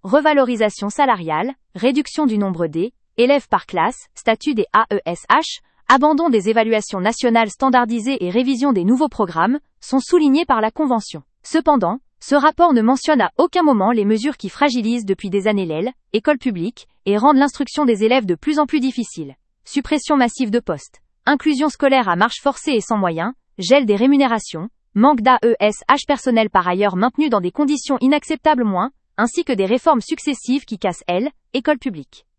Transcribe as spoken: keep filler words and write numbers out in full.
revalorisation salariale, réduction du nombre des élèves par classe, statut des A E S H, abandon des évaluations nationales standardisées et révision des nouveaux programmes, sont soulignés par la Convention. Cependant, ce rapport ne mentionne à aucun moment les mesures qui fragilisent depuis des années l'E L, école publique, et rendent l'instruction des élèves de plus en plus difficile. Suppression massive de postes, inclusion scolaire à marche forcée et sans moyens, gel des rémunérations, manque d'A E S H personnel par ailleurs maintenu dans des conditions inacceptables moins, ainsi que des réformes successives qui cassent L, école publique.